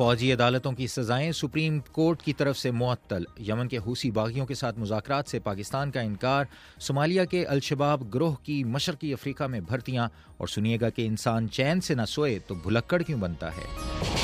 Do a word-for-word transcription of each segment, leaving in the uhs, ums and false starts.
فوجی عدالتوں کی سزائیں سپریم کورٹ کی طرف سے معطل، یمن کے حوثی باغیوں کے ساتھ مذاکرات سے پاکستان کا انکار، صومالیہ کے الشباب گروہ کی مشرقی افریقہ میں بھرتیاں، اور سنیے گا کہ انسان چین سے نہ سوئے تو بھلکڑ کیوں بنتا ہے۔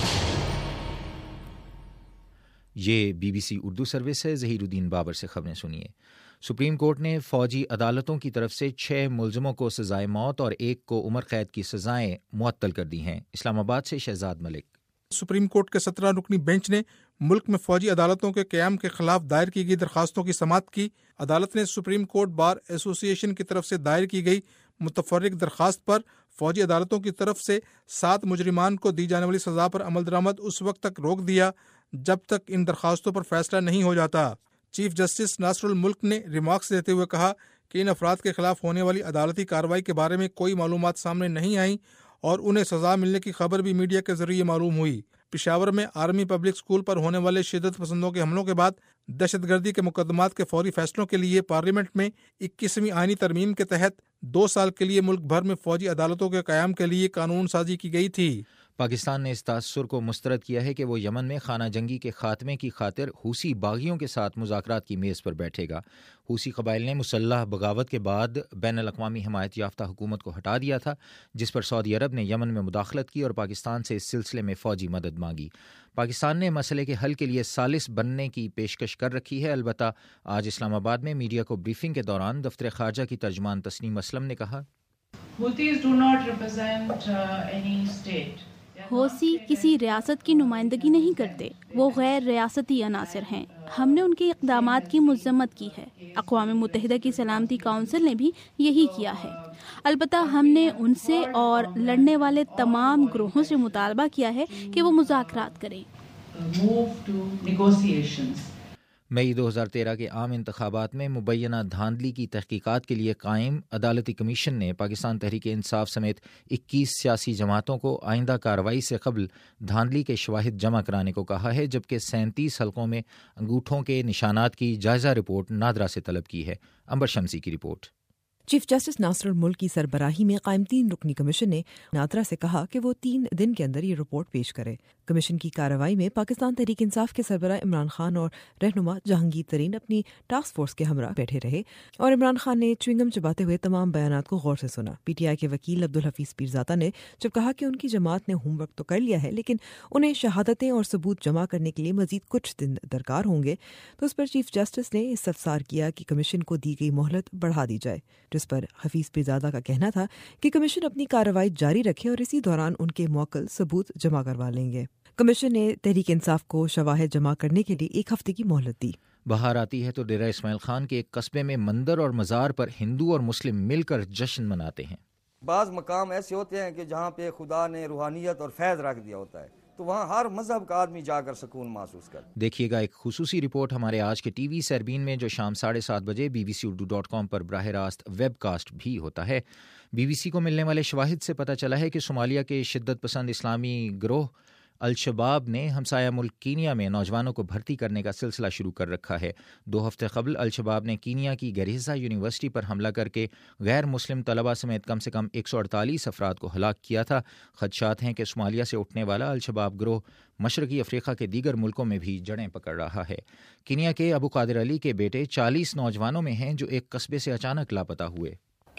یہ B B C Urdu service ہے، ظہیر الدین بابر سے خبریں سنیے۔ سپریم کورٹ نے فوجی عدالتوں کی طرف سے چھ ملزموں کو سزائے موت اور ایک کو عمر قید کی سزائیں معطل کر دی ہیں۔ اسلام آباد سے شہزاد ملک۔ سپریم کورٹ کے سترہ رکنی بینچ نے ملک میں فوجی عدالتوں کے قیام کے خلاف دائر کی گئی درخواستوں کی سماعت کی۔ عدالت نے سپریم کورٹ بار ایسوسی ایشن کی طرف سے دائر کی گئی متفرق درخواست پر فوجی عدالتوں کی طرف سے سات مجرمان کو دی جانے والی سزا پر عمل درآمد اس وقت تک روک دیا جب تک ان درخواستوں پر فیصلہ نہیں ہو جاتا۔ چیف جسٹس ناصر الملک نے ریمارکس دیتے ہوئے کہا کہ ان افراد کے خلاف ہونے والی عدالتی کارروائی کے بارے میں کوئی معلومات سامنے نہیں آئیں اور انہیں سزا ملنے کی خبر بھی میڈیا کے ذریعے معلوم ہوئی۔ پشاور میں آرمی پبلک اسکول پر ہونے والے شدت پسندوں کے حملوں کے بعد دہشت گردی کے مقدمات کے فوری فیصلوں کے لیے پارلیمنٹ میں اکیسویں آئینی ترمیم کے تحت دو سال کے لیے ملک بھر میں فوجی عدالتوں کے قیام کے لیے قانون سازی کی گئی تھی۔ پاکستان نے اس تاثر کو مسترد کیا ہے کہ وہ یمن میں خانہ جنگی کے خاتمے کی خاطر حوثی باغیوں کے ساتھ مذاکرات کی میز پر بیٹھے گا۔ حوثی قبائل نے مسلح بغاوت کے بعد بین الاقوامی حمایت یافتہ حکومت کو ہٹا دیا تھا، جس پر سعودی عرب نے یمن میں مداخلت کی اور پاکستان سے اس سلسلے میں فوجی مدد مانگی۔ پاکستان نے مسئلے کے حل کے لیے ثالث بننے کی پیشکش کر رکھی ہے۔ البتہ آج اسلام آباد میں میڈیا کو بریفنگ کے دوران دفتر خارجہ کی ترجمان تسنیم اسلم نے کہا، Houthis do not represent uh, any state. Houthi کسی ریاست کی نمائندگی نہیں کرتے، وہ غیر ریاستی عناصر ہیں۔ ہم نے ان کے اقدامات کی مذمت کی ہے، اقوام متحدہ کی سلامتی کونسل نے بھی یہی کیا ہے۔ البتہ ہم نے ان سے اور لڑنے والے تمام گروہوں سے مطالبہ کیا ہے کہ وہ مذاکرات کریں۔ مئی دو ہزار تیرہ کے عام انتخابات میں مبینہ دھاندلی کی تحقیقات کے لیے قائم عدالتی کمیشن نے پاکستان تحریک انصاف سمیت اکیس سیاسی جماعتوں کو آئندہ کارروائی سے قبل دھاندلی کے شواہد جمع کرانے کو کہا ہے، جبکہ سینتیس حلقوں میں انگوٹھوں کے نشانات کی جائزہ رپورٹ نادرا سے طلب کی ہے۔ امبر شمسی کی رپورٹ۔ چیف جسٹس ناصر الملک کی سربراہی میں قائم تین رکنی کمیشن نے نادرا سے کہا کہ وہ تین دن کے اندر یہ رپورٹ پیش کرے۔ کمیشن کی کارروائی میں پاکستان تحریک انصاف کے سربراہ عمران خان اور رہنما جہانگیر ترین اپنی ٹاسک فورس کے ہمراہ بیٹھے رہے اور عمران خان نے چوئنگم چباتے ہوئے تمام بیانات کو غور سے سنا۔ پی ٹی آئی کے وکیل عبدالحفیظ پیرزادہ نے جب کہا کہ ان کی جماعت نے ہوم ورک تو کر لیا ہے لیکن انہیں شہادتیں اور ثبوت جمع کرنے کے لیے مزید کچھ دن درکار ہوں گے، تو اس پر چیف جسٹس نے استفسار کیا کہ کمیشن کو دی گئی مہلت بڑھا دی جائے، جس پر حفیظ پیرزادہ کا کہنا تھا کہ کمیشن اپنی کارروائی جاری رکھے اور اسی دوران ان کے موکل ثبوت جمع کروا لیں گے۔ کمیشن نے تحریک انصاف کو شواہد جمع کرنے کے لیے ایک ہفتے کی مہلت دی۔ بہار آتی ہے تو ڈیرہ اسماعیل خان کے ایک قصبے میں مندر اور مزار پر ہندو اور مسلم مل کر جشن مناتے ہیں۔ بعض مقام ایسے ہوتے ہیں کہ جہاں پہ خدا نے روحانیت اور فیض رکھ دیا ہوتا ہے، تو وہاں ہر مذہب کا آدمی جا کر سکون محسوس کر۔ دیکھیے گا ایک خصوصی رپورٹ ہمارے آج کے ٹی وی سیربین میں، جو شام ساڑھے سات بجے B B C Urdu dot com پر براہ راست ویب کاسٹ بھی ہوتا ہے۔ بی بی سی کو ملنے والے شواہد سے پتہ چلا ہے کہ صومالیہ کے شدت پسند اسلامی گروہ الشباب نے ہمسایہ ملک کینیا میں نوجوانوں کو بھرتی کرنے کا سلسلہ شروع کر رکھا ہے۔ دو ہفتے قبل الشباب نے کینیا کی گریزا یونیورسٹی پر حملہ کر کے غیر مسلم طلبہ سمیت کم سے کم ایک سو اڑتالیس افراد کو ہلاک کیا تھا۔ خدشات ہیں کہ صومالیہ سے اٹھنے والا الشباب گروہ مشرقی افریقہ کے دیگر ملکوں میں بھی جڑیں پکڑ رہا ہے۔ کینیا کے ابو قادر علی کے بیٹے چالیس نوجوانوں میں ہیں جو ایک قصبے سے اچانک لاپتہ ہوئے۔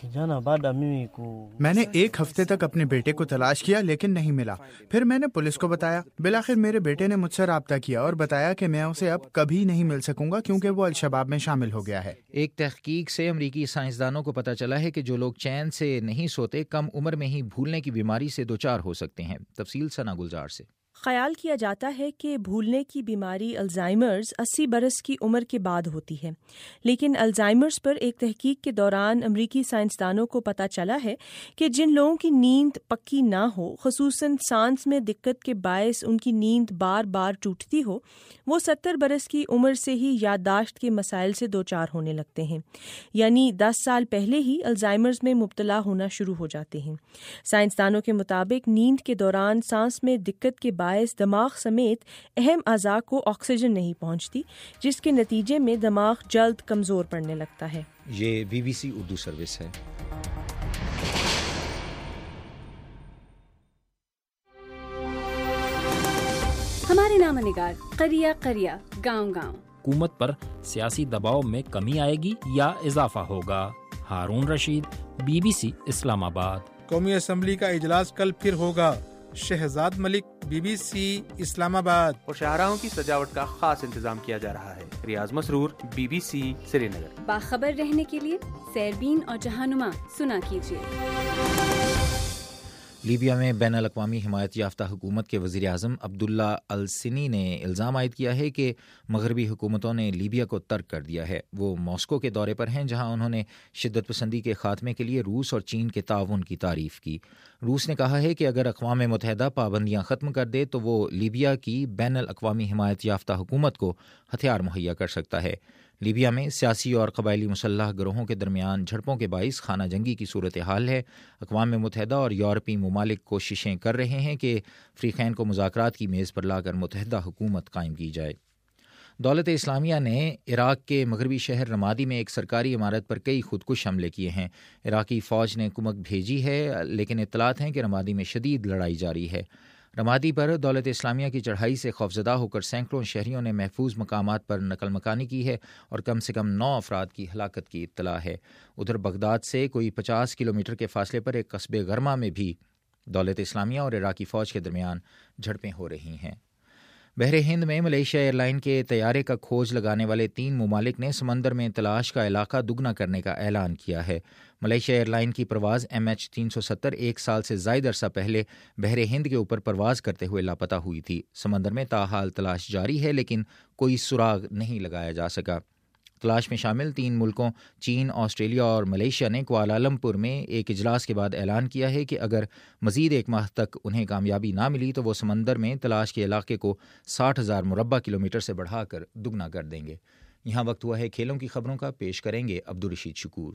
میں نے ایک ہفتے تک اپنے بیٹے کو تلاش کیا لیکن نہیں ملا، پھر میں نے پولیس کو بتایا۔ بالآخر میرے بیٹے نے مجھ سے رابطہ کیا اور بتایا کہ میں اسے اب کبھی نہیں مل سکوں گا کیونکہ وہ الشباب میں شامل ہو گیا ہے۔ ایک تحقیق سے امریکی سائنسدانوں کو پتہ چلا ہے کہ جو لوگ چین سے نہیں سوتے کم عمر میں ہی بھولنے کی بیماری سے دوچار ہو سکتے ہیں۔ تفصیل ثنا گلزار سے۔ خیال کیا جاتا ہے کہ بھولنے کی بیماری الزائمرز اسی برس کی عمر کے بعد ہوتی ہے، لیکن الزائمرز پر ایک تحقیق کے دوران امریکی سائنسدانوں کو پتہ چلا ہے کہ جن لوگوں کی نیند پکی نہ ہو، خصوصاً سانس میں دقت کے باعث ان کی نیند بار بار ٹوٹتی ہو، وہ ستر برس کی عمر سے ہی یادداشت کے مسائل سے دوچار ہونے لگتے ہیں، یعنی دس سال پہلے ہی الزائمرز میں مبتلا ہونا شروع ہو جاتے ہیں۔ سائنسدانوں کے مطابق نیند کے دوران سانس میں دقت کے باعث دماغ سمیت اہم اعضاء کو آکسیجن نہیں پہنچتی، جس کے نتیجے میں دماغ جلد کمزور پڑنے لگتا ہے۔ یہ B B C Urdu service ہے۔ ہم روزنامہ نگار قریہ قریہ گاؤں گاؤں. حکومت پر سیاسی دباؤ میں کمی آئے گی یا اضافہ ہوگا؟ Haroon Rasheed, B B C Islamabad. قومی اسمبلی کا اجلاس کل پھر ہوگا. Shahzad Malik, B B C Islamabad. اور شاہراہوں کی سجاوٹ کا خاص انتظام کیا جا رہا ہے. Riaz Masroor, B B C Srinagar. باخبر رہنے کے لیے سیربین اور جہانما سنا کیجیے. لیبیا میں بین الاقوامی حمایت یافتہ حکومت کے وزیر اعظم عبداللہ السنی نے الزام عائد کیا ہے کہ مغربی حکومتوں نے لیبیا کو ترک کر دیا ہے. وہ ماسکو کے دورے پر ہیں، جہاں انہوں نے شدت پسندی کے خاتمے کے لیے روس اور چین کے تعاون کی تعریف کی. روس نے کہا ہے کہ اگر اقوام متحدہ پابندیاں ختم کر دے تو وہ لیبیا کی بین الاقوامی حمایت یافتہ حکومت کو ہتھیار مہیا کر سکتا ہے. لیبیا میں سیاسی اور قبائلی مسلح گروہوں کے درمیان جھڑپوں کے باعث خانہ جنگی کی صورتحال ہے. اقوام متحدہ اور یورپی ممالک کوششیں کر رہے ہیں کہ فریقین کو مذاکرات کی میز پر لا کر متحدہ حکومت قائم کی جائے. دولت اسلامیہ نے عراق کے مغربی شہر رمادی میں ایک سرکاری عمارت پر کئی خودکش حملے کیے ہیں. عراقی فوج نے کمک بھیجی ہے، لیکن اطلاعات ہیں کہ رمادی میں شدید لڑائی جاری ہے. رمادی پر دولت اسلامیہ کی چڑھائی سے خوفزدہ ہو کر سینکڑوں شہریوں نے محفوظ مقامات پر نقل مکانی کی ہے اور کم سے کم نو افراد کی ہلاکت کی اطلاع ہے. ادھر بغداد سے کوئی پچاس کلومیٹر کے فاصلے پر ایک قصبے غرما میں بھی دولت اسلامیہ اور عراقی فوج کے درمیان جھڑپیں ہو رہی ہیں. بحر ہند میں ملیشیا ایئر لائن کے طیارے کا کھوج لگانے والے تین ممالک نے سمندر میں تلاش کا علاقہ دگنا کرنے کا اعلان کیا ہے. ملیشیا ایئر لائن کی پرواز ایم ایچ تین سو ستر ایک سال سے زائد عرصہ پہلے بحر ہند کے اوپر پرواز کرتے ہوئے لاپتہ ہوئی تھی. سمندر میں تاحال تلاش جاری ہے، لیکن کوئی سراغ نہیں لگایا جا سکا. تلاش میں شامل تین ملکوں چین، آسٹریلیا اور ملیشیا نے کوالالمپور میں ایک اجلاس کے بعد اعلان کیا ہے کہ اگر مزید ایک ماہ تک انہیں کامیابی نہ ملی تو وہ سمندر میں تلاش کے علاقے کو ساٹھ ہزار مربع کلومیٹر سے بڑھا کر دگنا کر دیں گے. یہاں وقت ہوا ہے کھیلوں کی خبروں کا. پیش کریں گے عبدالرشید شکور.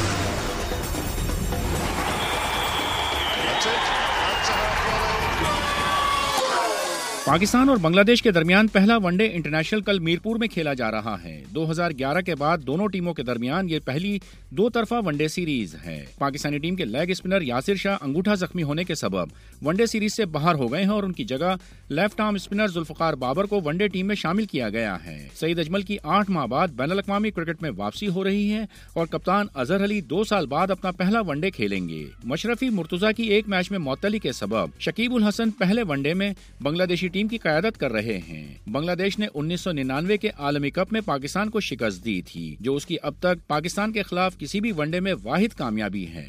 پاکستان اور بنگلہ دیش کے درمیان پہلا ون ڈے انٹرنیشنل کل میرپور میں کھیلا جا رہا ہے. دو ہزار گیارہ کے بعد دونوں ٹیموں کے درمیان یہ پہلی دو طرفہ ون ڈے سیریز ہے. پاکستانی ٹیم کے لیگ اسپنر یاسر شاہ انگوٹھا زخمی ہونے کے سبب ون ڈے سیریز سے باہر ہو گئے ہیں اور ان کی جگہ left arm spinner Zulfiqar Babar کو ون ڈے ٹیم میں شامل کیا گیا ہے. سعید اجمل کی آٹھ ماہ بعد بین الاقوامی کرکٹ میں واپسی ہو رہی ہے اور کپتان اظہر علی دو سال بعد اپنا پہلا ون ڈے کھیلیں گے. مشرفی مرتضی کی ایک میچ میں معطلی کے سبب شکیب الحسن پہلے ون ڈے میں بنگلہ دیشی ٹیم کی قیادت کر رہے ہیں. بنگلہ دیش نے انیس سو ننانوے کے عالمی کپ میں پاکستان کو شکست دی تھی، جو اس کی اب تک پاکستان کے خلاف کسی بھی ون ڈے میں واحد کامیابی ہے.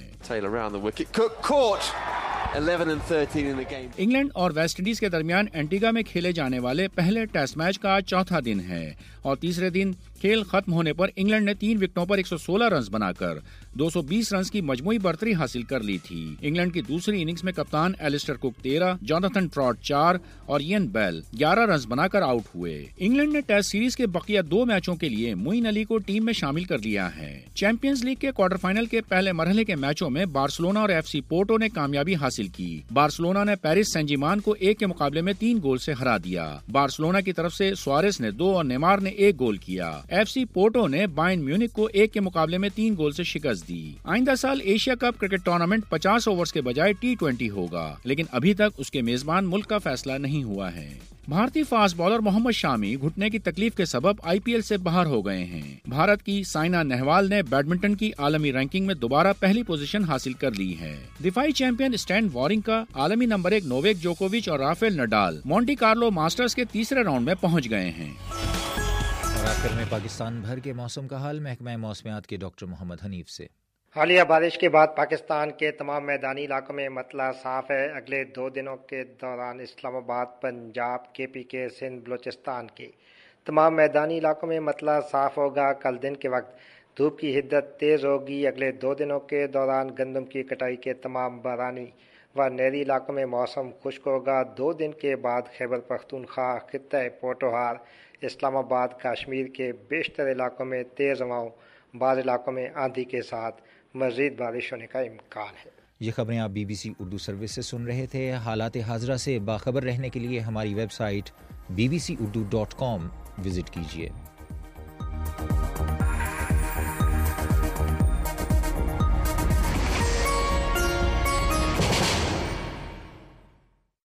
انگلینڈ اور ویسٹ انڈیز کے درمیان اینٹیگا میں کھیلے جانے والے پہلے ٹیسٹ میچ کا آج چوتھا دن ہے اور تیسرے دن کھیل ختم ہونے پر انگلینڈ نے تین وکٹوں پر ایک سو سولہ رنز بنا کر دو سو بیس رنز کی مجموعی برتری حاصل کر لی تھی. انگلینڈ کی دوسری اننگز میں کپتان ایلسٹر کک تیرہ، جوناتھن ٹراٹ چار اور ایئن بیل گیارہ رنز بنا کر آؤٹ ہوئے. انگلینڈ نے ٹیسٹ سیریز کے بقیہ دو میچوں کے لیے معین علی کو ٹیم میں شامل کر لیا ہے. چیمپئنز لیگ کے کوارٹر فائنل کے پہلے مرحلے کے میچوں میں بارسلونا اور ایف سی پورٹو نے کامیابی حاصل کی. بارسلونا نے پیرس سین جرمین کو ایک کے مقابلے میں تین گول سے ہرا دیا. بارسلونا کی طرف سے سوارز نے دو اور نیمار نے ایک گول کیا. ایف سی پورٹو نے بائرن میونک کو ایک کے مقابلے میں تین گول سے شکست دی. آئندہ سال ایشیا کپ کرکٹ ٹورنامنٹ پچاس اوورز کے بجائے ٹی ٹوینٹی ہوگا، لیکن ابھی تک اس کے میزبان ملک کا فیصلہ نہیں ہوا ہے. بھارتی فاسٹ بالر محمد شامی گھٹنے کی تکلیف کے سبب آئی پی ایل سے باہر ہو گئے ہیں. بھارت کی سائنا نہوال نے بیڈمنٹن کی عالمی رینکنگ میں دوبارہ پہلی پوزیشن حاصل کر لی ہے. دفاعی چیمپئن اسٹین وارنکا عالمی نمبر ایک نوویک جوکووچ اور Rafael Nadal Monte Carlo Masters کے تیسرے راؤنڈ میں پہنچ گئے ہیں. اور آخر میں پاکستان بھر کے موسم کا حال محکمہ موسمیات کے ڈاکٹر محمد حنیف سے. حالیہ بارش کے بعد پاکستان کے تمام میدانی علاقوں میں مطلع صاف ہے. اگلے دو دنوں کے دوران اسلام آباد، پنجاب، کے پی کے، سندھ، بلوچستان کے تمام میدانی علاقوں میں مطلع صاف ہوگا. کل دن کے وقت دھوپ کی حدت تیز ہوگی. اگلے دو دنوں کے دوران گندم کی کٹائی کے تمام بارانی و نہری علاقوں میں موسم خشک ہوگا. دو دن کے بعد خیبر پختونخوا، خطہ پوٹوہار، اسلام آباد، کشمیر کے بیشتر علاقوں میں تیز ہواؤں، بعض علاقوں میں آندھی کے ساتھ مزید بارش ہونے کا امکان ہے. یہ خبریں آپ B B C Urdu service سے سن رہے تھے. حالات حاضرہ سے باخبر رہنے کے لیے ہماری web site B B C Urdu dot com visit کیجیے.